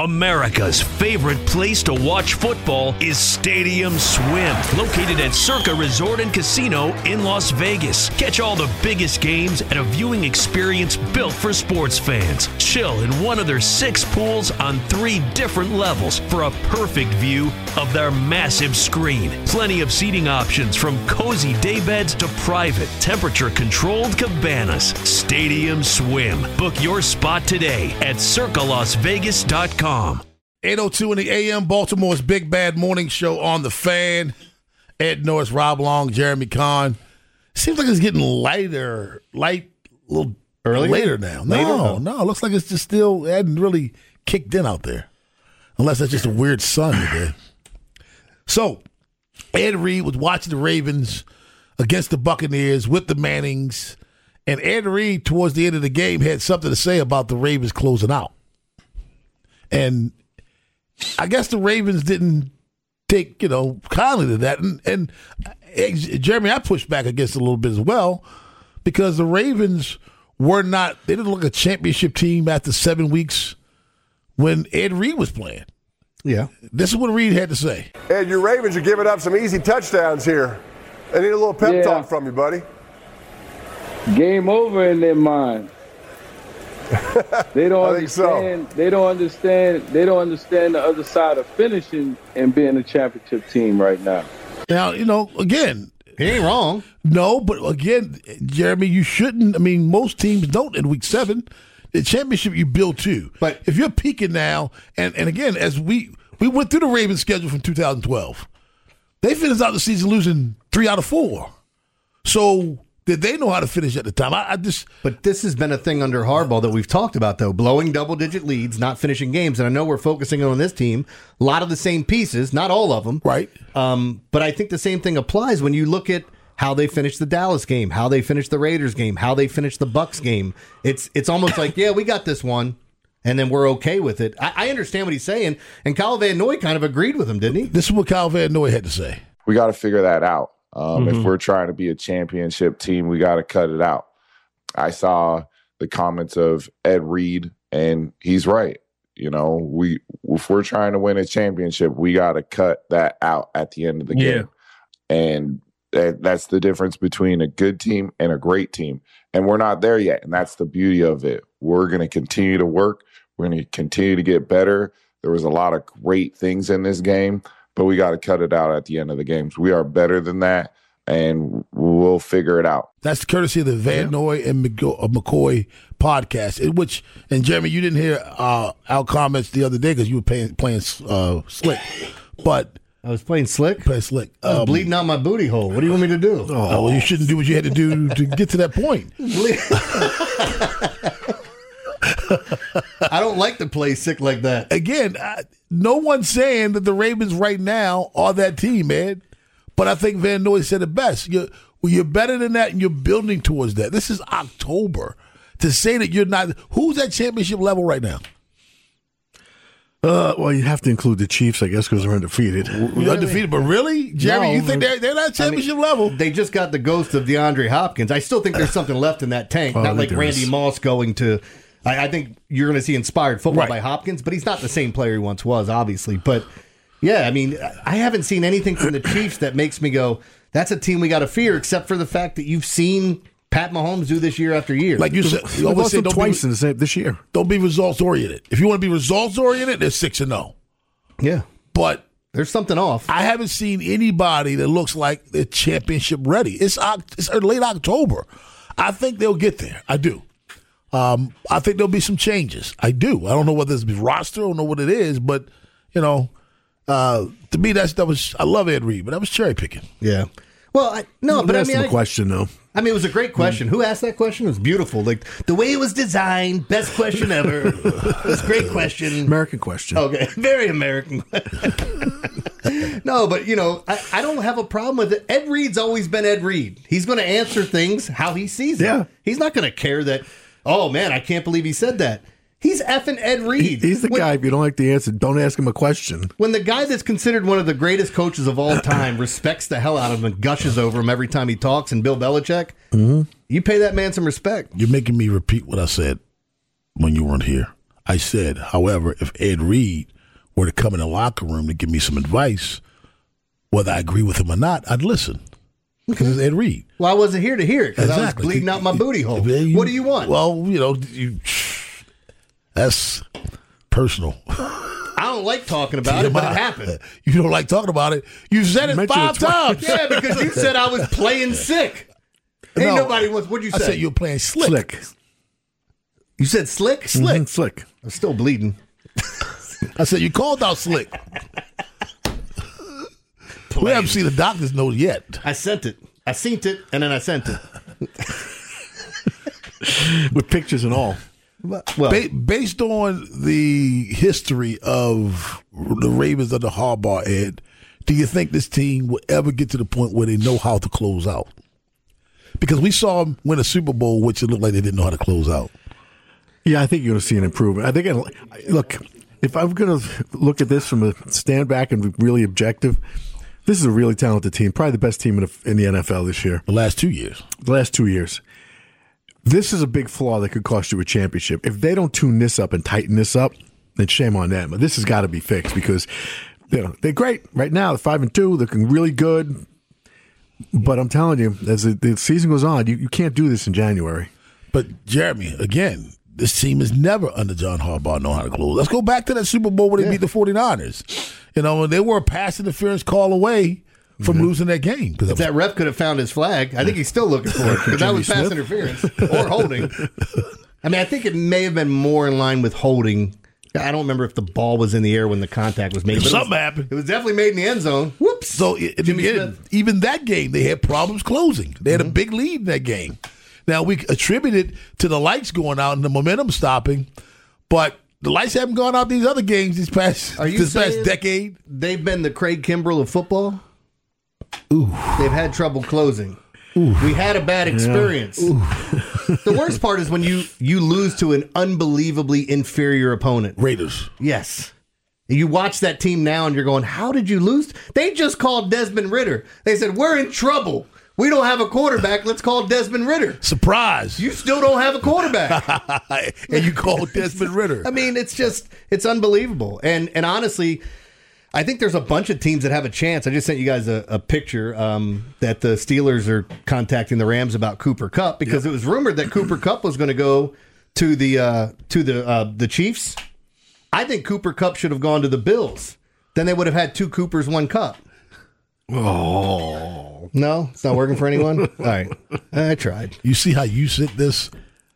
America's favorite place to watch football is Stadium Swim, located at Circa Resort and Casino in Las Vegas. Catch all the biggest games at a viewing experience built for sports fans. Chill in one of their 6 pools on 3 different levels for a perfect view of their massive screen. Plenty of seating options from cozy daybeds to private, temperature-controlled cabanas. Stadium Swim. Book your spot today at circalasvegas.com. 8:02 in the AM, Baltimore's Big Bad Morning Show on The Fan. Ed Norris, Rob Long, Jeremy Kahn. Seems like it's getting a little later now. No, it looks like it's just still, it hadn't really kicked in out there. Unless that's just a weird sun today. So, Ed Reed was watching the Ravens against the Buccaneers with the Mannings. And Ed Reed, towards the end of the game, had something to say about the Ravens closing out. And I guess the Ravens didn't take, kindly to that. And Jeremy, I pushed back against it a little bit as well, because the Ravens they didn't look like a championship team after 7 weeks when Ed Reed was playing. Yeah. This is what Reed had to say. Ed, your Ravens are giving up some easy touchdowns here. I need a little pep talk from you, buddy. Game over in their mind. They don't understand. So. They don't understand the other side of finishing and being a championship team right now. Now, again, he ain't wrong. No, but again, Jeremy, you shouldn't. I mean, most teams don't in week 7. The championship you build too. But if you're peaking now, and again, as we went through the Ravens schedule from 2012, they finished out the season losing 3 out of 4. So did they know how to finish at the time? But this has been a thing under Harbaugh that we've talked about, though. Blowing double-digit leads, not finishing games. And I know we're focusing on this team. A lot of the same pieces, not all of them. Right. But I think the same thing applies when you look at how they finished the Dallas game, how they finished the Raiders game, how they finished the Bucs game. It's almost like, yeah, we got this one, and then we're okay with it. I understand what he's saying, and Kyle Van Noy kind of agreed with him, didn't he? This is what Kyle Van Noy had to say. We got to figure that out. If we're trying to be a championship team, we got to cut it out. I saw the comments of Ed Reed, and he's right. If we're trying to win a championship, we got to cut that out at the end of the game. And that's the difference between a good team and a great team. And we're not there yet, and that's the beauty of it. We're going to continue to work. We're going to continue to get better. There was a lot of great things in this game, but we got to cut it out at the end of the games. We are better than that, and we'll figure it out. That's the courtesy of the Van Noy and McCoy podcast, in which, and Jeremy, you didn't hear our comments the other day because you were playing slick, but I was playing slick? Playing slick. Bleeding out my booty hole. What do you want me to do? Well, you shouldn't do what you had to do to get to that point. I don't like to play sick like that. Again, no one's saying that the Ravens right now are that team, man. But I think Van Noy said it best. You're better than that, and you're building towards that. This is October. To say that you're not – who's at championship level right now? Well, you have to include the Chiefs, I guess, because they're undefeated. Undefeated, but really? Jerry, you think they're not championship level? They just got the ghost of DeAndre Hopkins. I still think there's something left in that tank. Not like Randy Moss going to – I think you're going to see inspired football by Hopkins, but he's not the same player he once was, obviously. But, yeah, I mean, I haven't seen anything from the Chiefs that makes me go, that's a team we got to fear, except for the fact that you've seen – Pat Mahomes do this year after year. Like you said, you always say twice this year. Don't be results oriented. If you want to be results oriented, they're 6-0. Yeah, but there's something off. I haven't seen anybody that looks like they're championship ready. It's late October. I think they'll get there. I do. I think there'll be some changes. I do. I don't know whether it's roster. I don't know what it is, but to me, that was. I love Ed Reed, but that was cherry picking. Yeah. Well, I mean, a question though. I mean, it was a great question. Who asked that question? It was beautiful. Like, the way it was designed, best question ever. It was a great question. American question. Okay, very American. No, but, I don't have a problem with it. Ed Reed's always been Ed Reed. He's going to answer things how he sees it. Yeah. He's not going to care that, oh, man, I can't believe he said that. He's effing Ed Reed. He's the guy, if you don't like the answer, don't ask him a question. When the guy that's considered one of the greatest coaches of all time respects the hell out of him and gushes over him every time he talks, and Bill Belichick, you pay that man some respect. You're making me repeat what I said when you weren't here. I said, however, if Ed Reed were to come in the locker room to give me some advice, whether I agree with him or not, I'd listen. Because it's Ed Reed. Well, I wasn't here to hear it because Exactly. I was bleeding out my booty hole. What do you want? Well, that's personal. I don't like talking about it, but it happened. You don't like talking about it. You said it 5 times. Yeah, because you said I was playing sick. Ain't nobody was. What'd you say? I said you were playing slick. You said slick? Slick. Mm-hmm, slick. I'm still bleeding. I said you called out slick. We haven't seen the doctor's note yet. I sent it. I seen it, and then I sent it. With pictures and all. Well, Based on the history of the Ravens under Harbaugh, Ed, do you think this team will ever get to the point where they know how to close out? Because we saw them win a Super Bowl, which it looked like they didn't know how to close out. Yeah, I think you're going to see an improvement. I think, look, if I'm going to look at this from a stand back and be really objective, this is a really talented team, probably the best team in the NFL this year. The last 2 years. This is a big flaw that could cost you a championship. If they don't tune this up and tighten this up, then shame on them. But this has got to be fixed because they're great right now. They're 5-2, looking really good. But I'm telling you, as the season goes on, you can't do this in January. But Jeremy, again, this team has never under John Harbaugh known how to close. Let's go back to that Super Bowl where they beat the 49ers. They were a pass interference call away from losing that game. If that ref could have found his flag, I think he's still looking for it because that was pass interference or holding. I mean, I think it may have been more in line with holding. I don't remember if the ball was in the air when the contact was made. But something happened. It was definitely made in the end zone. Whoops. So even that game, they had problems closing. They had a big lead in that game. Now, we attribute it to the lights going out and the momentum stopping, but the lights haven't gone out these other games this past decade. They've been the Craig Kimbrell of football? Ooh. They've had trouble closing. Ooh. We had a bad experience. Yeah. The worst part is when you lose to an unbelievably inferior opponent. Raiders. Yes. You watch that team now and you're going, how did you lose? They just called Desmond Ridder. They said, we're in trouble. We don't have a quarterback. Let's call Desmond Ridder. Surprise. You still don't have a quarterback. And you call Desmond Ridder. I mean, it's unbelievable. And honestly, I think there's a bunch of teams that have a chance. I just sent you guys a picture that the Steelers are contacting the Rams about Cooper Kupp because it was rumored that Cooper Kupp was going to go to the Chiefs. I think Cooper Kupp should have gone to the Bills. Then they would have had 2 Coopers, 1 Kupp. Oh. No? It's not working for anyone? All right. I tried. You see how you said this?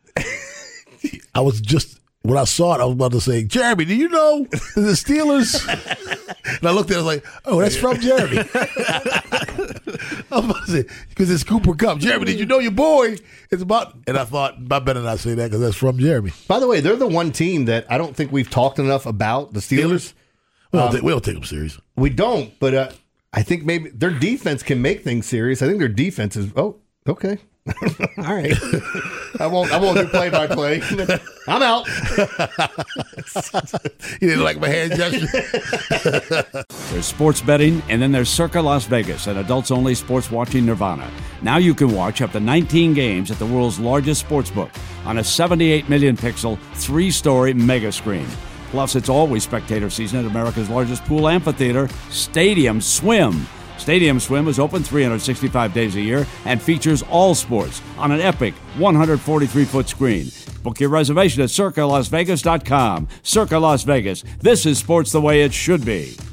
When I saw it, I was about to say, Jeremy, do you know the Steelers? And I looked at it, I was like, oh, that's from Jeremy. I was about to say, because it's Cooper Kupp. Jeremy, did you know your boy is about... And I thought, I better not say that because that's from Jeremy. By the way, they're the one team that I don't think we've talked enough about, the Steelers. We don't take them serious. We don't, but I think maybe their defense can make things serious. I think their defense is... Oh, okay. All right. I won't do play-by-play. I'm out. You didn't like my hand gesture? There's sports betting, and then there's Circa Las Vegas, an adults-only sports watching nirvana. Now you can watch up to 19 games at the world's largest sportsbook on a 78 million pixel, 3-story mega screen. Plus, it's always spectator season at America's largest pool amphitheater, Stadium Swim. Stadium Swim is open 365 days a year and features all sports on an epic 143-foot screen. Book your reservation at CircaLasVegas.com. Circa Las Vegas. This is sports the way it should be.